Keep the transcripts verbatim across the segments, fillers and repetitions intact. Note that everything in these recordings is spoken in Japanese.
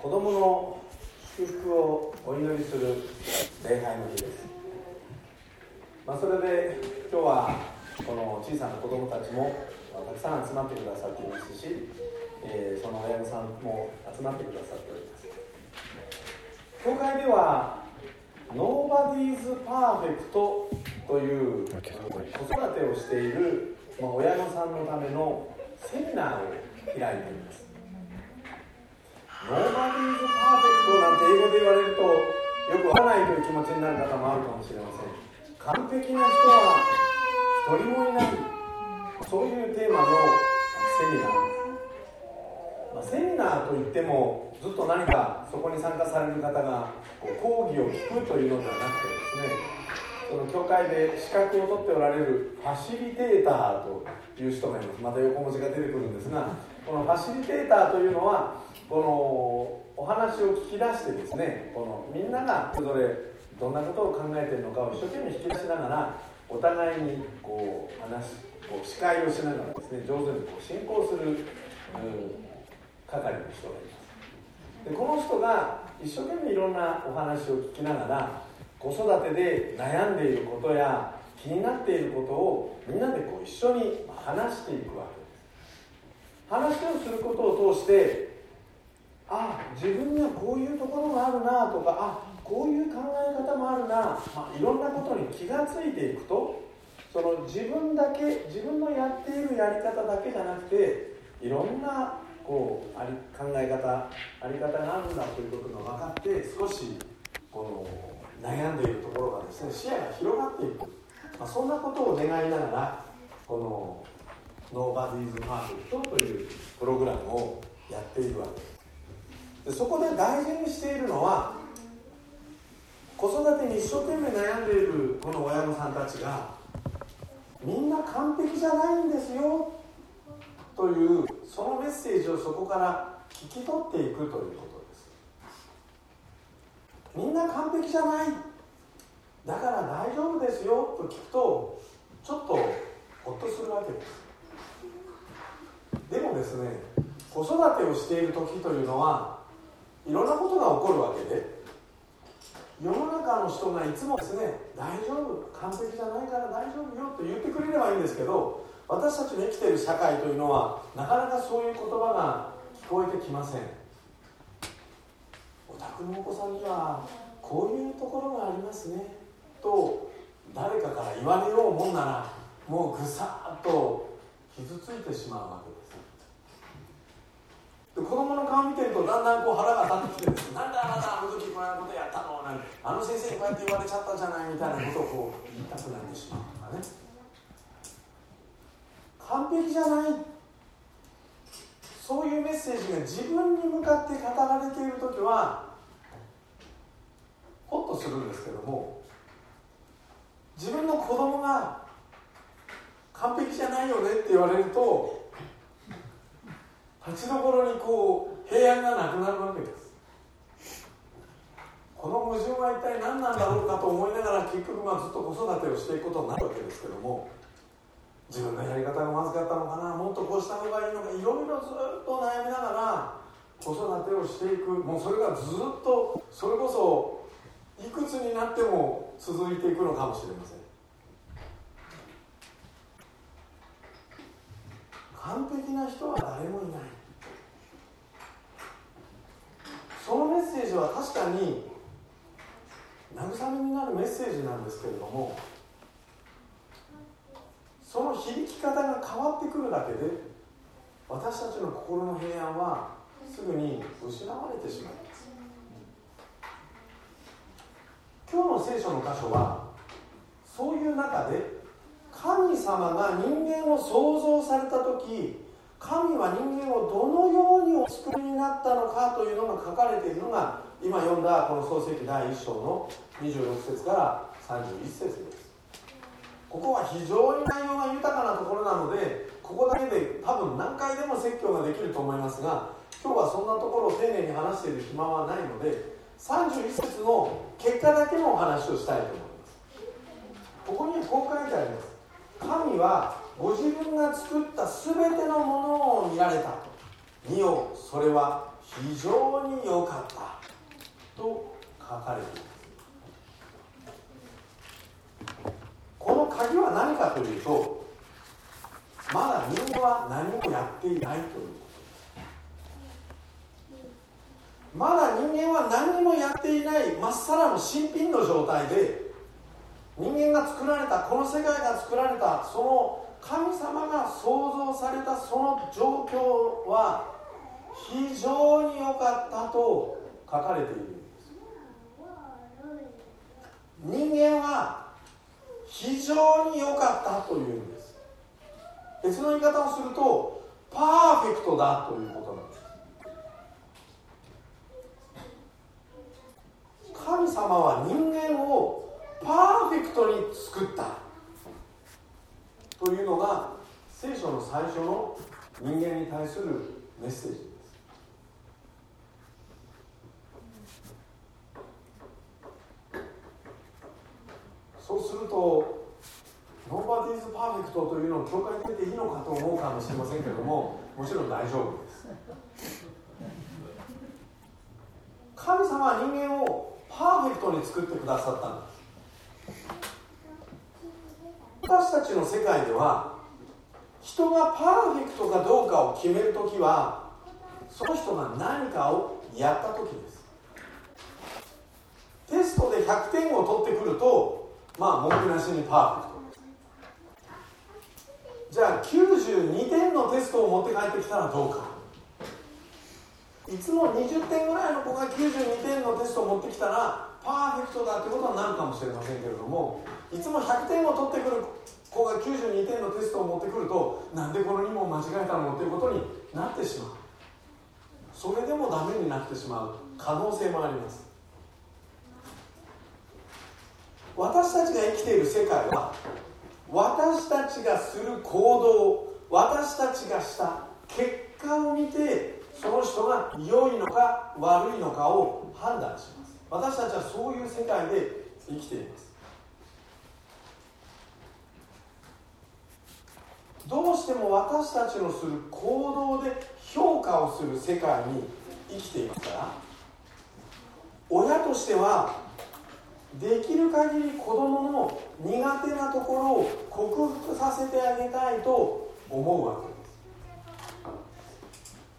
子供の祝福をお祈りする礼拝の日です。まあ、それで今日はこの小さな子供たちもたくさん集まってくださっていますし、えー、その親御さんも集まってくださっております。教会では Nobody's Perfect という子育てをしている、まあ、親御さんのためのセミナーを開いています。Nobody's Perfect なんて英語で言われるとよくわからないという気持ちになる方もあるかもしれません。完璧な人は一人もいない、そういうテーマのセミナーです。まあ、セミナーといってもずっと何かそこに参加される方がこう講義を聞くというのではなくてですね、その教会で資格を取っておられるファシリテーターという人がいます。また横文字が出てくるんですが、このファシリテーターというのはこのお話を聞き出してですね、このみんながそれぞれどんなことを考えているのかを一生懸命引き出しながらお互いにこう話す、こう司会をしながらですね、上手にこう進行する、うん、係の人がいます。でこの人が一生懸命いろんなお話を聞きながら子育てで悩んでいることや気になっていることをみんなでこう一緒に話していくわけです。話をすることを通して、あ、自分にはこういうところがあるなとか、あ、こういう考え方もあるな、まあ、いろんなことに気がついていくと、その自分だけ、自分のやっているやり方だけじゃなくて、いろんなこうあり考え方、あり方があるんだということが分かって、少しこの悩んでいるところがですね、視野が広がっていく、まあ、そんなことを願いながら、この Nobody's Perfect というプログラムをやっているわけです。でそこで大事にしているのは、子育てに一生懸命悩んでいるこの親御さんたちがみんな完璧じゃないんですよというそのメッセージをそこから聞き取っていくということです。みんな完璧じゃない、だから大丈夫ですよと聞くとちょっとほっとするわけです。でもですね、子育てをしている時というのはいろんなことが起こるわけで、世の中の人がいつもですね、大丈夫、完璧じゃないから大丈夫よと言ってくれればいいんですけど、私たちの生きている社会というのはなかなかそういう言葉が聞こえてきません。お宅のお子さんにはこういうところがありますねと誰かから言われようもんなら、もうぐさっと傷ついてしまうわけです。で子供の顔見てるとだんだんこう腹が立ってきてです、なんであなたあの時こんなことやったのなんて、あの先生にこうやって言われちゃったじゃないみたいなことをこう言いたくなってしまうとかね。完璧じゃない、そういうメッセージが自分に向かって語られているときはホッとするんですけども、自分の子供が完璧じゃないよねって言われると立ちどころにこう平安がなくなるわけです。この矛盾は一体何なんだろうかと思いながら結局まあずっと子育てをしていくことになるわけですけども、自分のやり方がまずかったのかな、もっとこうした方がいいのか、いろいろずっと悩みながら子育てをしていく、もうそれがずっとそれこそいくつになっても続いていくのかもしれません。完璧な人は誰もいない。そのメッセージは確かに慰めになるメッセージなんですけれども、その響き方が変わってくるだけで私たちの心の平安はすぐに失われてしまいます。今日の聖書の箇所はそういう中で、神様が人間を創造されたとき、神は人間をどのようにお作りになったのかというのが書かれているのが、今読んだこの創世記だいいっ章のにじゅうろく節からさんじゅういち節です。ここは非常に内容が豊かなところなので、ここだけで多分何回でも説教ができると思いますが、今日はそんなところを丁寧に話している暇はないので、さんじゅういち節の結果だけのお話をしたいと思います。ここにこう書いてあります。神はご自分が作ったすべてのものを見られた。見よ、それは非常に良かったと書かれています。この鍵は何かというと、まだ人間は何もやっていないということです。まだ人間は何もやっていないまっさらの新品の状態で、人間が作られた、この世界が作られた、その神様が創造されたその状況は非常に良かったと書かれているんです。人間は非常に良かったというんです。別の言い方をするとパーフェクトだということなんです。神様は人間をパーフェクトに作ったというのが聖書の最初の人間に対するメッセージです。そうするとNobody's perfectというのを教会に出ていいのかと思うかもしれませんけれども、もちろん大丈夫です。神様は人間をパーフェクトに作ってくださったんです。私たちの世界では人がパーフェクトかどうかを決めるときは、その人が何かをやったときです。テストでひゃくてんを取ってくると、まあ文句なしにパーフェクトです。じゃあきゅうじゅうにてんのテストを持って帰ってきたらどうか。いつもにじゅってんぐらいの子がきゅうじゅうにてんのテストを持ってきたらパーフェクトだってことになるかもしれませんけれども、いつもひゃくてんを取ってくる子がきゅうじゅうにてんのテストを持ってくると、なんでこのに問間違えたのっていうことになってしまう。それでもダメになってしまう可能性もあります。私たちが生きている世界は、私たちがする行動、私たちがした結果を見て、その人が良いのか悪いのかを判断します。私たちはそういう世界で生きています。どうしても私たちのする行動で評価をする世界に生きていますから、親としてはできる限り子供の苦手なところを克服させてあげたいと思うわけです。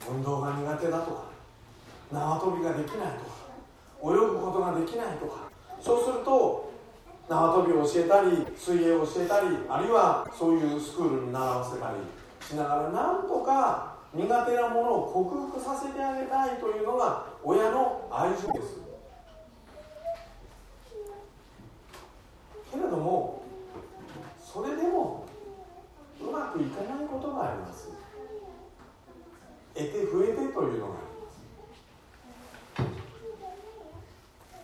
運動が苦手だとか、縄跳びができないとか、泳ぐことができないとか、そうすると縄跳びを教えたり、水泳を教えたり、あるいはそういうスクールに習わせたりしながら、なんとか苦手なものを克服させてあげたいというのが親の愛情です。けれども、それでもうまくいかないことがあります。得て増えてというのがあります。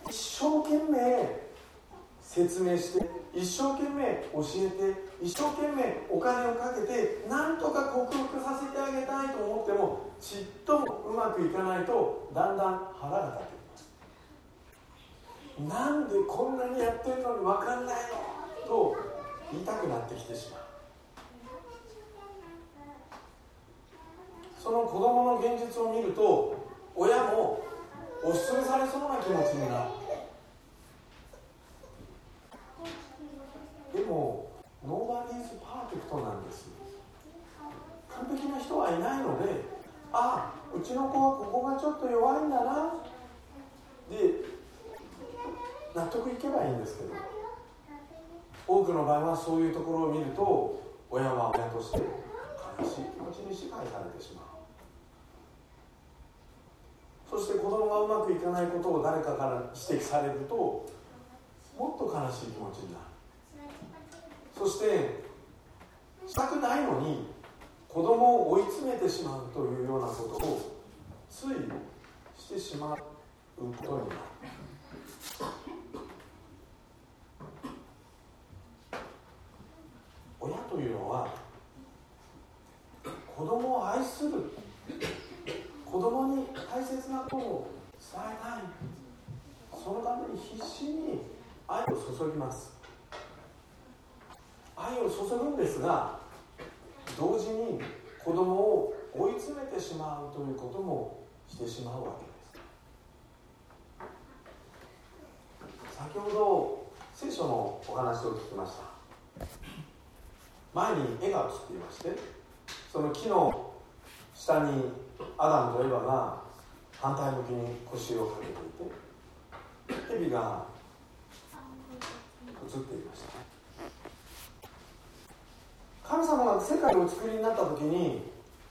一生懸命説明して、一生懸命教えて、一生懸命お金をかけて、なんとか克服させてあげたいと思っても、ちっともうまくいかないと、だんだん腹が立ってきます。なんでこんなにやってるのに分かんないのと言いたくなってきてしまう。その子供の現実を見ると、親も押しつぶされそうな気持ちになる。でもノーバディーズパーフェクトなんです。完璧な人はいないので、ああ、うちの子はここがちょっと弱いんだなで納得いけばいいんですけど、多くの場合はそういうところを見ると、親は親として悲しい気持ちに支配されてしまう。そして子供がうまくいかないことを誰かから指摘されると、もっと悲しい気持ちになる。そしてしたくないのに子供を追い詰めてしまうというようなことをついしてしまうことになる。親というのは子供を愛する、子供に大切なことを伝えたい、そのために必死に愛を注ぎます。愛を注ぐんですが、同時に子供を追い詰めてしまうということもしてしまうわけです。先ほど聖書のお話を聞きました。前に絵が写っていまして、その木の下にアダムとエバが反対向きに腰をかけていて、蛇が写っていました。神様が世界をお作りになったときに、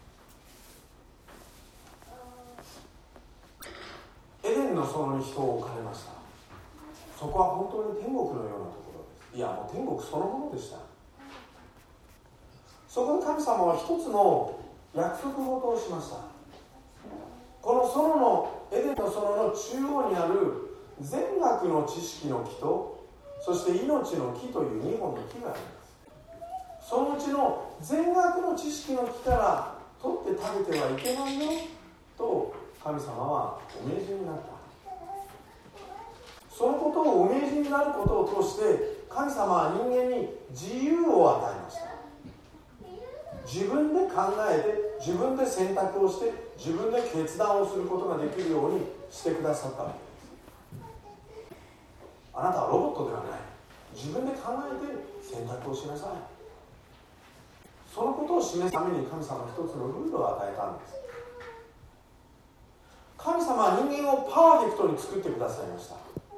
エデンの園に人を置かれました。そこは本当に天国のようなところです。いや、もう天国そのものでした。そこで神様は一つの約束事をしました。この園のエデンの園の中央にある善悪の知識の木と、そして命の木というにほんの木があります。そのうちの善悪の知識の木から取って食べてはいけないよと神様はお命じになった。そのことをお命じになることを通して神様は人間に自由を与えました。自分で考えて、自分で選択をして、自分で決断をすることができるようにしてくださったわけです。あなたはロボットではない。自分で考えて選択をしなさい。そのことを示すために神様は一つのルールを与えたんです。神様は人間をパーフェクトに作ってくださいました。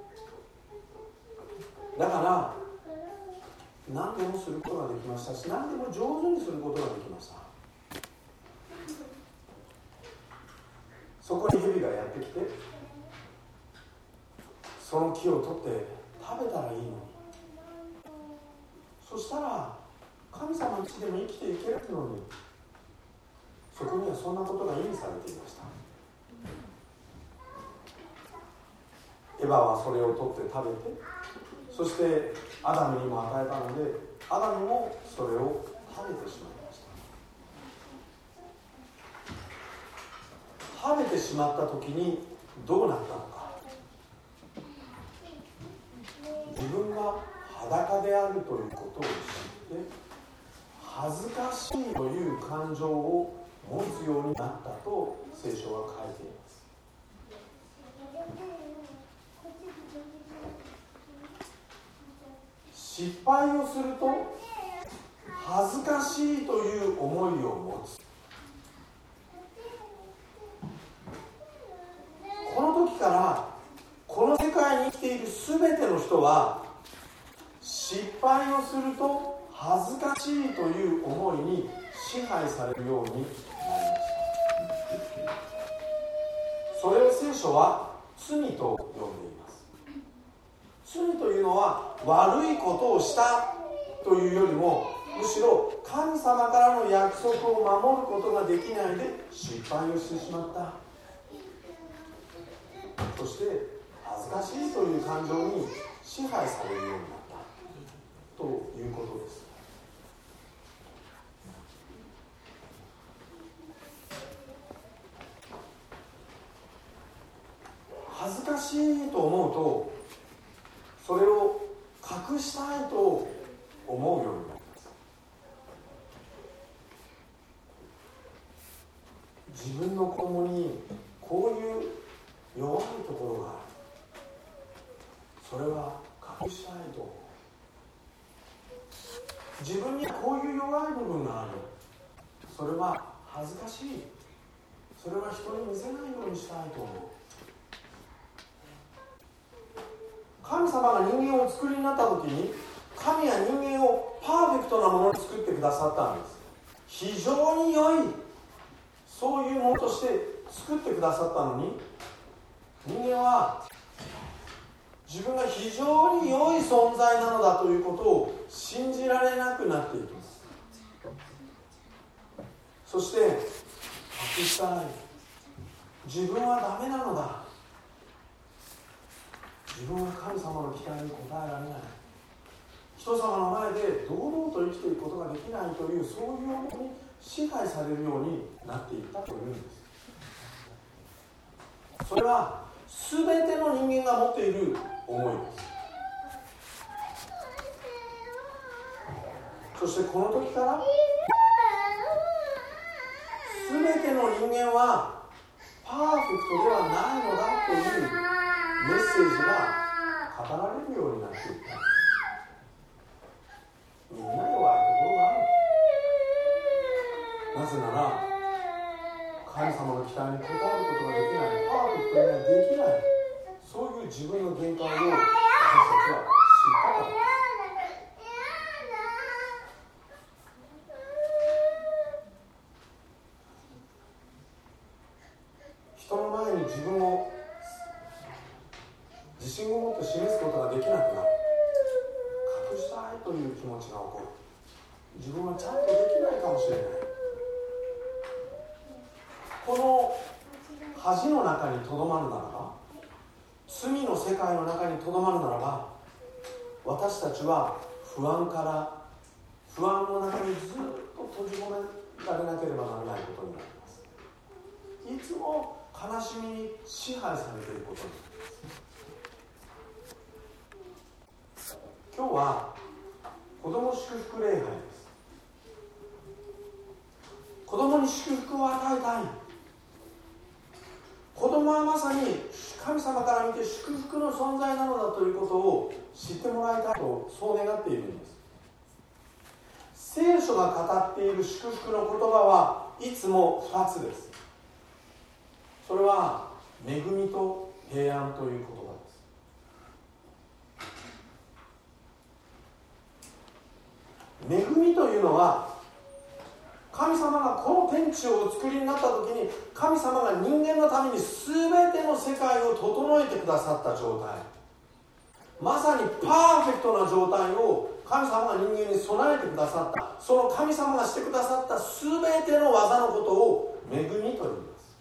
だから何でもすることができましたし、何でも上手にすることができました。そこに蛇がやってきて、その木を取って食べたらいいのに、そしたら神様の地でも生きていけるのに、そこにはそんなことが意味されていました。エヴァはそれを取って食べて、そしてアダムにも与えたので、アダムもそれを食べてしまいました。食べてしまった時にどうなったのか。自分が裸であるということを知って恥ずかしいという感情を持つようになったと聖書は書いています。失敗をすると恥ずかしいという思いを持つ。この時からこの世界に生きているすべての人は失敗をすると恥ずかしいという思いに支配されるようになりました。それを聖書は罪と呼んでいます。罪というのは悪いことをしたというよりも、むしろ神様からの約束を守ることができないで失敗をしてしまった、そして恥ずかしいという感情に支配されるようになったということです。恥ずかしいと思うと、それを隠したいと思うようになります。自分の子供にこういう弱いところがある、それは隠したいと思う。自分にこういう弱い部分がある、それは恥ずかしい、それは人に見せないようにしたいと思う。神様が人間をお作りになった時に、神は人間をパーフェクトなものに作ってくださったんです。非常に良い、そういうものとして作ってくださったのに、人間は自分が非常に良い存在なのだということを信じられなくなっていきます。そして隠したい、自分はダメなのだ、自分は神様の期待に応えられない、人様の前で堂々と生きていくことができないという、そういう思いに支配されるようになっていったというんです。それは全ての人間が持っている思いです。そしてこの時から全ての人間はパパーフェクトではないのだというメッセージが語られるようになっていった。みんな弱いところがある。なぜなら神様の期待に応えることができない、パーフェクトにはできない、そういう自分の限界を私たちは知ったからです。人の前に自分を自信を持って示すことができなくなる、隠したいという気持ちが起こる、自分はちゃんとできないかもしれない。この恥の中にとどまるならば、罪の世界の中にとどまるならば、私たちは不安から不安の中にずっと閉じ込められなければならないことになります。いつも悲しみに支配されていることになります。今日は子供祝福礼拝です。子供に祝福を与えたい。子供はまさに神様から見て祝福の存在なのだということを知ってもらいたいと、そう願っているんです。聖書が語っている祝福の言葉はいつもふたつです。それは恵みと平安という言葉です。恵みというのは、神様がこの天地をお作りになった時に、神様が人間のために全ての世界を整えてくださった状態、まさにパーフェクトな状態を神様が人間に備えてくださった、その神様がしてくださった全ての技のことを恵みと言います。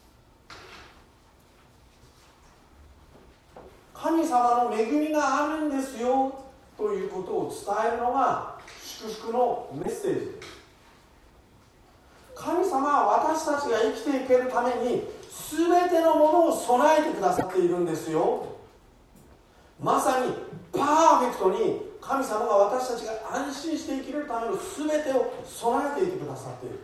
神様の恵みがあるんですよということを伝えるのが祝福のメッセージです。神様は私たちが生きていけるために全てのものを備えてくださっているんですよ。まさにパーフェクトに神様が私たちが安心して生きれるための全てを備えていてくださっている。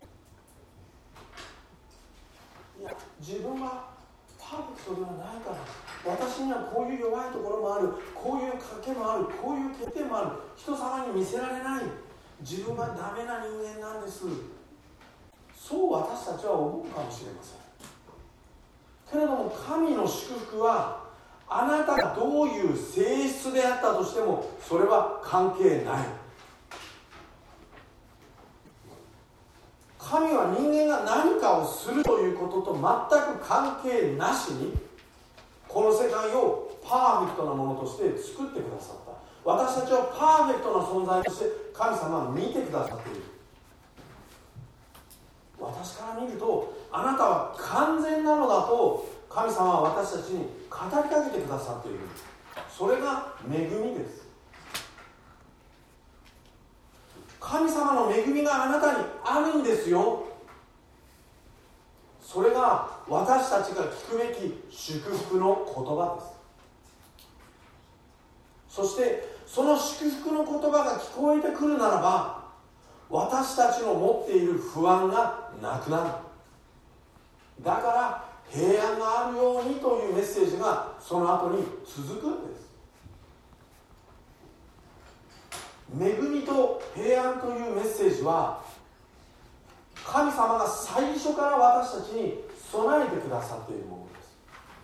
いや、自分はパーフェクトではないから、私にはこういう弱いところもある、こういう賭けもある、こういう欠点もある、人様に見せられない、自分はダメな人間なんです、そう私たちは思うかもしれません。けれども神の祝福は、あなたがどういう性質であったとしてもそれは関係ない。神は人間が何かをするということと全く関係なしに、この世界をパーフェクトなものとして作ってくださった。私たちはパーフェクトな存在として神様は見てくださっている。私から見ると、あなたは完全なのだと神様は私たちに語りかけてくださっている。それが恵みです。神様の恵みがあなたにあるんですよ。それが私たちが聞くべき祝福の言葉です。そしてその祝福の言葉が聞こえてくるならば、私たちの持っている不安がなくなる。だから平安があるようにというメッセージがその後に続くんです。恵みと平安というメッセージは、神様が最初から私たちに備えてくださっているものです。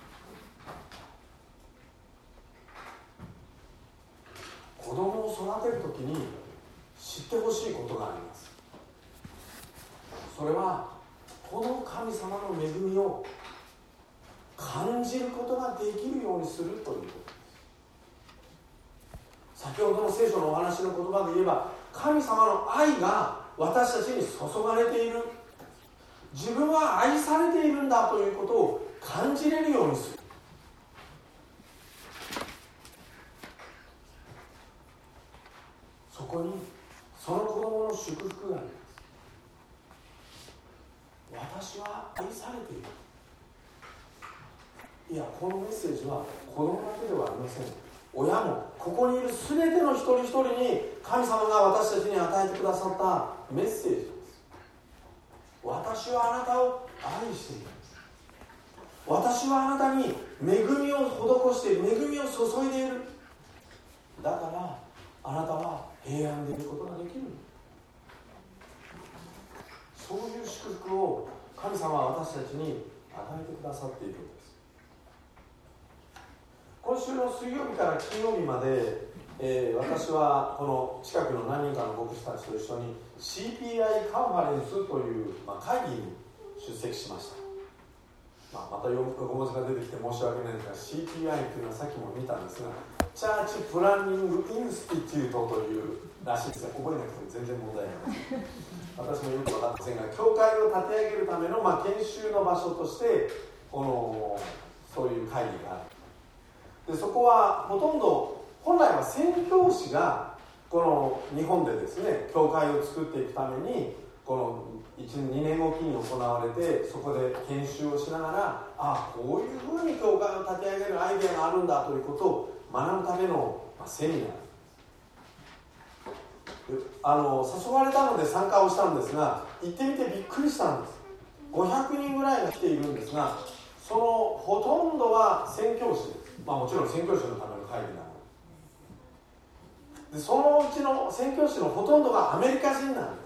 子供を育てるときに知ってほしいことがあります。それはこの神様の恵みを感じることができるようにするということです。先ほどの聖書のお話の言葉で言えば、神様の愛が私たちに注がれている、自分は愛されているんだということを感じれるようにする。そこにその子供の祝福があります。私は愛されている。いや、このメッセージは子供だけではありません。親も、ここにいる全ての一人一人に神様が私たちに与えてくださったメッセージです。私はあなたを愛しています。 私はあなたに恵みを施している、恵みを注いでいる。だからあなたは平安でいることができる。そういう祝福を神様は私たちに与えてくださっているのです。今週の水曜日から金曜日まで、えー、私はこの近くの何人かの牧師たちと一緒に シーピーアイ カンファレンスという、まあ、会議に出席しました。まあ、またよん文字が出てきて申し訳ないんですが シーピーアイ というのはさっきも見たんですがチャーチプランニングインスティテュートというらしいですが覚えなくても全然問題ないです私もよく分かってませんが教会を立て上げるための、まあ、研修の場所としてこのそういう会議がある。でそこはほとんど本来は宣教師がこの日本でですね教会を作っていくためにこのいちねんにねんおきに行われてそこで研修をしながらああこういうふうに教会を立て上げるアイデアがあるんだということを学ぶための、まあ、セミナーあの誘われたので参加をしたんですが行ってみてびっくりしたんです。ごひゃくにんぐらいが来ているんですがそのほとんどは宣教師です、まあ、もちろん宣教師のための会議なのでそのうちの宣教師のほとんどがアメリカ人なんです。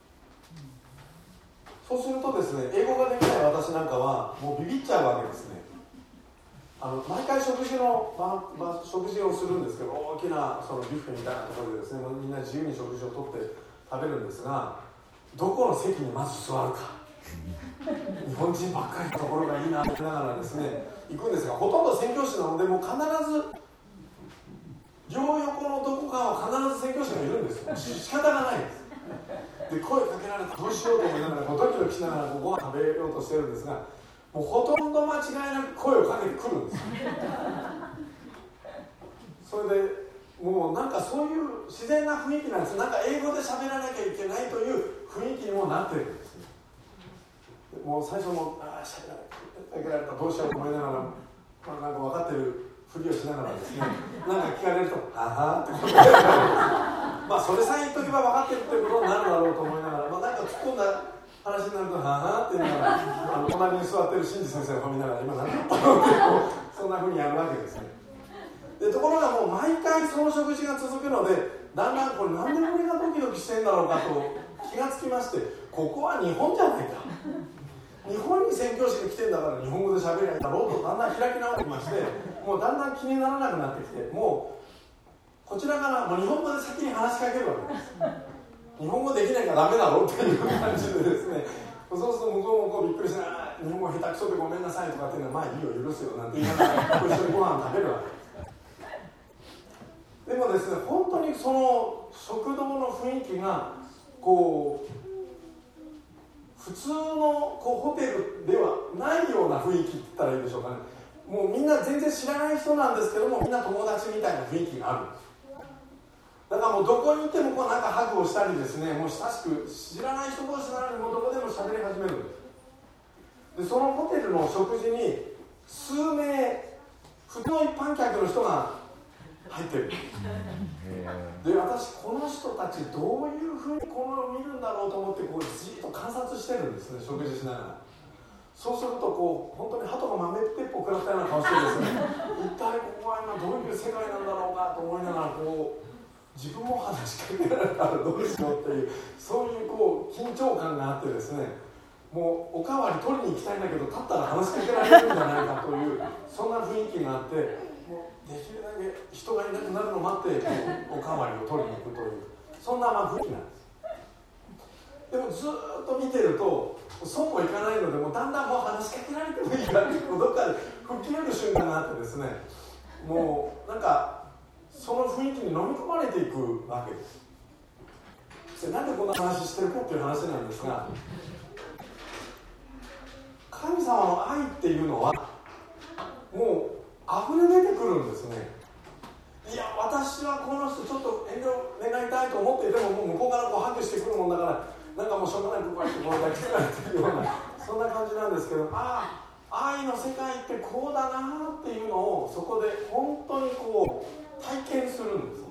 そうするとですね英語ができない私なんかはもうビビっちゃうわけですね。あの毎回食事の、まま、食事をするんですけど大きなそのビュッフェみたいなところでですねみんな自由に食事をとって食べるんですがどこの席にまず座るか日本人ばっかりのところがいいなと思いながらですね行くんですがほとんど宣教師なのでもう必ず両横のどこかは必ず宣教師がいるんですよ。仕方がないですで声かけられたらどうしようと思いながらドキドキしながらご飯食べようとしてるんですがもうほとんど間違いなく声をかけてくるんですよそれでもうなんかそういう自然な雰囲気なんです。なんか英語で喋らなきゃいけないという雰囲気にもなってるんですね。もう最初もああ喋らなきゃいけないとどうしようと思いながら、まあ、なんか分かってるふりをしながらですねなんか聞かれると「はは」って答えるまあそれさえ言っとけば分かってるっていうことになるだろうと思いながら、まあ、なんか突っ込んだ話になると「はは」って言いながらあの隣に座ってる新次先生を見ながら今何だったのってそんなふうにやるわけですね。でところがもう毎回その食事が続くのでだんだんこれ何で俺がドキドキしてんだろうかと気がつきましてここは日本じゃないか日本に宣教師が来てんだから日本語で喋りゃいいだろうとだんだん開き直ってきましてもうだんだん気にならなくなってきてもうこちらからもう日本語で先に話しかけるわけです日本語できないからダメだろうっていう感じでですねそうすると向こうもこうびっくりしながら日本語下手くそでごめんなさいとかっていうのはまあいいよ許すよなんて言いながら一緒にご飯食べるわけですでもですね本当にその食堂の雰囲気がこう普通のこうホテルではないような雰囲気って言ったらいいでしょうかね。もうみんな全然知らない人なんですけどもみんな友達みたいな雰囲気があるんです。だからもうどこにいてもこうなんかハグをしたりですねもう親しく知らない人同士なのにもうどこでも喋り始めるんです。でそのホテルの食事に数名普通の一般客の人が入ってるで私この人たちどういうふうにこの見るんだろうと思ってこうじっと観察してるんですね食事しながら。そうするとこう本当に鳩が豆鉄砲食らったような顔してですね一体ここは今どういう世界なんだろうかと思いながらこう自分も話しかけられたらどうしようっていうそういうこう緊張感があってですねもうおかわり取りに行きたいんだけど立ったら話しかけられるんじゃないかというそんな雰囲気があってもうできるだけ人がいなくなるのを待ってこうおかわりを取りに行くというそんなまあ雰囲気なんです。でもずっと見てるとそうもいかないのでもうだんだんもう話しかけられてもいいかってどっかで吹っ切れる瞬間があってですねもうなんかその雰囲気に飲み込まれていくわけです。でなんでこんな話してるかっていう話なんですが神様の愛っていうのはもう溢れ出てくるんですね。いや私はこの人ちょっと遠慮願いたいと思っていてももう向こうからこうハグしてくるもんだからなんかもうしょうがないこうやってこう抱きつかれてるようなそんな感じなんですけどああ愛の世界ってこうだなっていうのをそこで本当にこう体験するんです。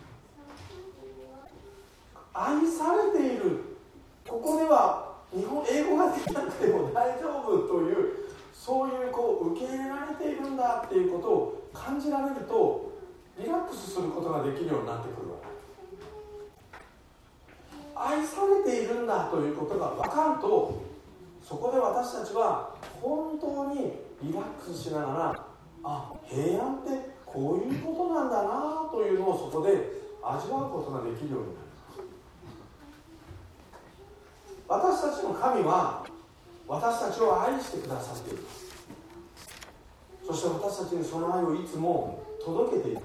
愛されているここでは日本英語ができなくても大丈夫というそういうこう受け入れられているんだっていうことを感じられると、リラックスすることができるようになってくるわけ。愛されているんだということが分かると、そこで私たちは本当にリラックスしながら、あ、平安ってこういうことなんだなというのをそこで味わうことができるようになる。私たちの神は私たちを愛してくださっています。そして私たちにその愛をいつも届けているんです。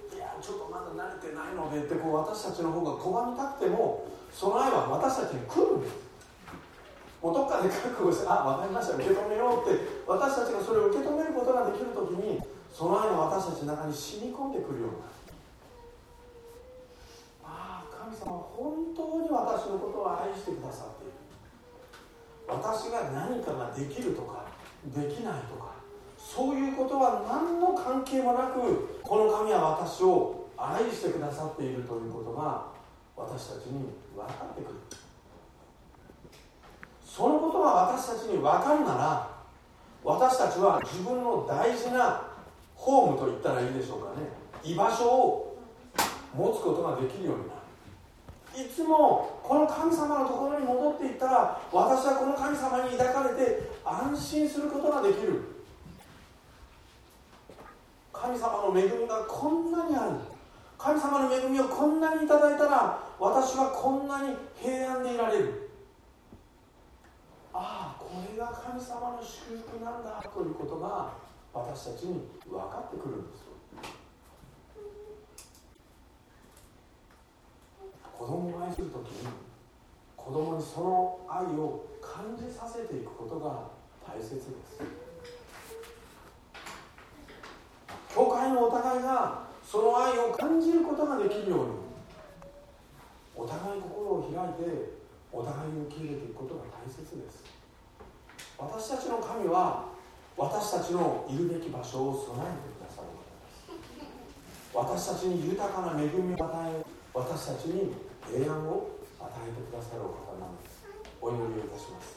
いや、ちょっとまだ慣れてないのでってこう私たちの方が拒みたくても、その愛は私たちに来るんです。もうどっかで覚悟して、あ、分かりました、受け止めようって、私たちがそれを受け止めることができるときに、その愛が私たちの中に染み込んでくるようになる。ああ、神様は本当に私のことを愛してくださっている。私が何かができるとかできないとか、そういうことは何の関係もなく、この神は私を愛してくださっているということが私たちに分かってくる。そのことが私たちに分かるなら、私たちは自分の大事なホームと言ったらいいでしょうかね、居場所を持つことができるようになる。いつもこの神様のところに戻っていったら、私はこの神様に抱かれて安心することができる。神様の恵みがこんなにある、神様の恵みをこんなにいただいたら、私はこんなに平安でいられる。ああ、これが神様の祝福なんだということが私たちに分かってくるんですよ。子供を愛するときに、子供にその愛を感じさせていくことが大切です。教会のお互いがその愛を感じることができるように、お互い心を開いてお互いに受け入れていくことが大切です。私たちの神は私たちのいるべき場所を備えてくださる方です。私たちに豊かな恵みを与え、私たちに平安を与えてくださるお方なんです。お祈りをいたします。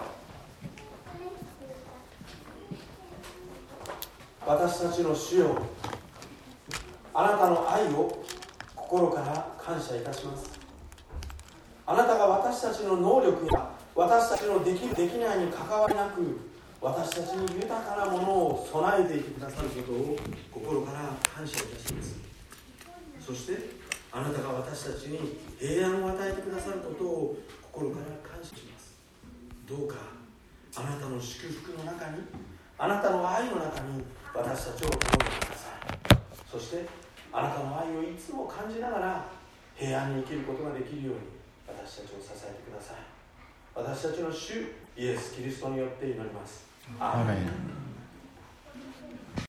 私たちの主よ、あなたの愛を心から感謝いたします。あなたが私たちの能力や私たちのできるできないに関わりなく、私たちに豊かなものを備えていてくださることを心から感謝いたします。そしてあなたが私たちに平安を与えてくださることを心から感謝します。どうかあなたの祝福の中に、あなたの愛の中に私たちを留めてください。そしてあなたの愛をいつも感じながら平安に生きることができるように私たちを支えてください。私たちの主イエス・キリストによって祈ります。アーメン。